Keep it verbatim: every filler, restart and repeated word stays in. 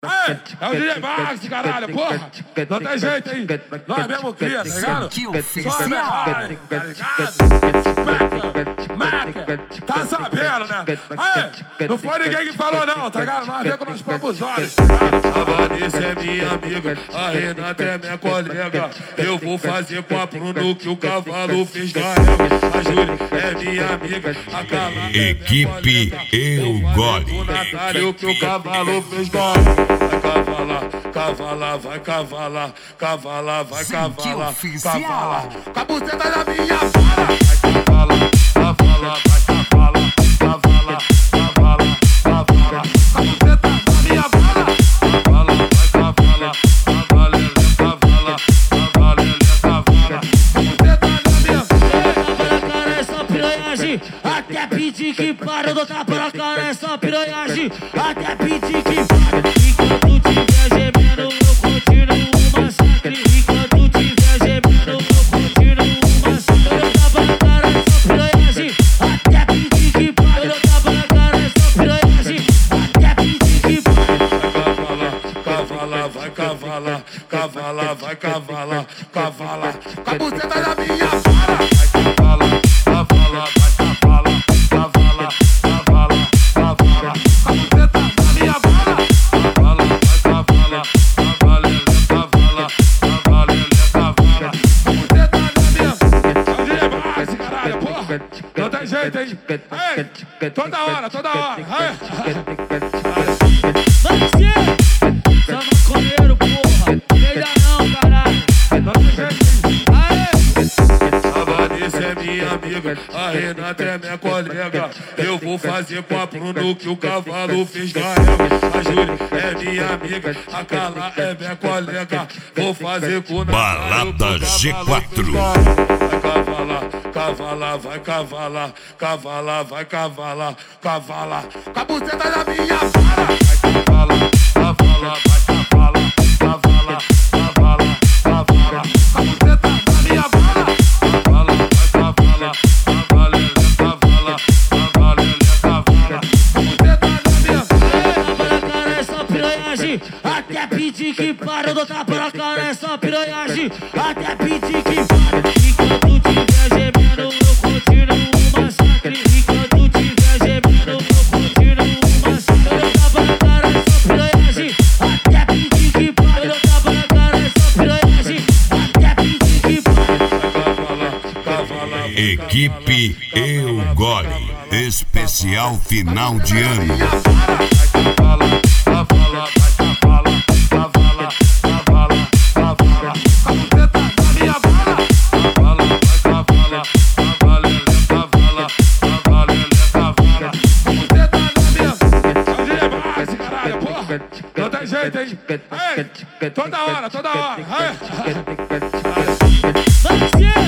Ei, é o D J Max, caralho, porra. Não tem jeito, hein? Nós mesmo cria, tá ligado? Só a verdade, tá ligado? Maca, tá sabendo, né? Ei, não foi ninguém que falou não, tá ligado? Nós vemos com nós próprios olhos, tá ligado? A Vanessa é minha amiga, a Renata é minha colega. Eu vou fazer com a Bruno que o cavalo fez da régua. A Júlia é minha amiga, a Carla é Equipe Eu Gole. o Natália que o cavalo fez da régua. Vai cavalar, cavalar, vai cavalar, cavalar, vai cavalar, cavalar. Com a buceta da minha fala. Vai cavalar, cavalar, vai cavalar, cavalar, cavalar, cavalar. Com a buceta da minha fala. Cavala, vai cavalar, cavalele, cavala, cavalele, cavala. Com a buceta da minha Tapa na cara é só piranhagem. Até pedir que para, eu dou tapa na cara é só piranhagem. Até pedir que para. Enquanto tiver gemendo, eu continuo o massacre. Enquanto tiver gemendo, eu continuo o massacre. Eu dou tapa na cara é só piranhagem. Até pedir que para. Eu dou tapa na cara é só piranhagem. Até pedir que para. Cavala, vai cavalar, cavala, vai cavalar, cavala. Com a buceta da minha fala. Vai cavalar, cavala, vai cavalar, cavala, cavala, cavala. Com a buceta da minha fala. Cavala, vai cavalar, cavalele, cavala, cavalele, cavala. Com a buceta da minha É o D J Max, caralho, porra. Não tem jeito, hein? Ei, toda hora, toda hora. vai ser! Só maconheiro, porra! Peida não, caralho! Não tem jeito, hein? A Vanessa é minha amiga, a Renata é minha colega. Eu vou fazer com a Bruno que o cavalo fez da régua. A Júlia é minha amiga, a Carla é minha colega. Vou fazer com o Natália que o Balada G cavalo quatro. fez da régua. Vai cavalar, cavalar, vai cavalar, cavalar, vai cavalar, cavalar. Com a buceta da minha fala. Vai cavalar, cavalar, vai cavalar, cavalar, cavalar, cavalar. Com a buceta da minha fala. Cavala, vai cavalar, cavalele, cavala, cavalele, cavala. Com a buceta da minha fala. Tapa na cara é só piranhagem. Até pedir que para, eu dou tapa na cara é só piranhagem. Até pedir que para. Enquanto tiver gemendo, eu continuo o massacre. Enquanto tiver gemendo, eu continuo o massacre. Eu dou tapa na cara é só piranhagem. Até pedir que para. Eu dou tapa na cara é só piranhagem. Até pedir que para. Cavala, Equipe Eu Gole. Especial final de ano. cavala, cavala, vai cavala, cavala, cavala, cavala. Com a buceta da minha fala. Cavala, vai cavala, cavalele, cavala, cavalele, cavala. Com a buceta da minha fala. É o D J Max, caralho, porra. Não tem jeito, hein? Ei, toda hora, toda hora. vai ser!